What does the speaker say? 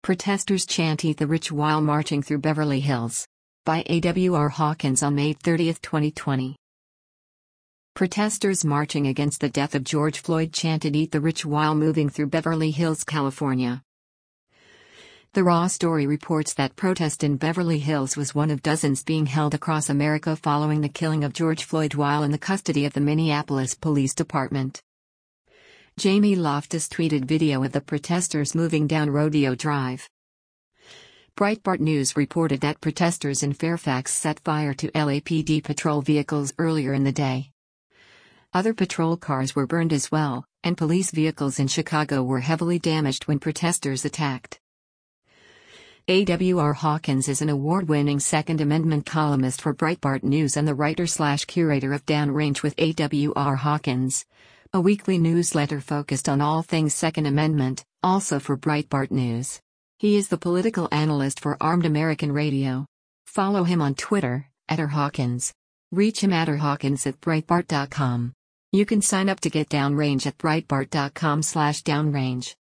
Protesters chant "Eat the Rich" while marching through Beverly Hills. By A.W.R. Hawkins on May 30, 2020. Protesters marching against the death of George Floyd chanted "Eat the Rich" while moving through Beverly Hills, California. The Raw story reports that protest in Beverly Hills was one of dozens being held across America following the killing of George Floyd while in the custody of the Minneapolis Police Department. Jamie Loftus tweeted video of the protesters moving down Rodeo Drive. Breitbart News reported that protesters in Fairfax set fire to LAPD patrol vehicles earlier in the day. Other patrol cars were burned as well, and police vehicles in Chicago were heavily damaged when protesters attacked. A.W.R. Hawkins is an award-winning Second Amendment columnist for Breitbart News and the writer/curator of Downrange with A.W.R. Hawkins, a weekly newsletter focused on all things Second Amendment, also for Breitbart News. He is the political analyst for Armed American Radio. Follow him on Twitter, @rhawkins. Reach him @rhawkins@breitbart.com. You can sign up to get Downrange at breitbart.com/downrange.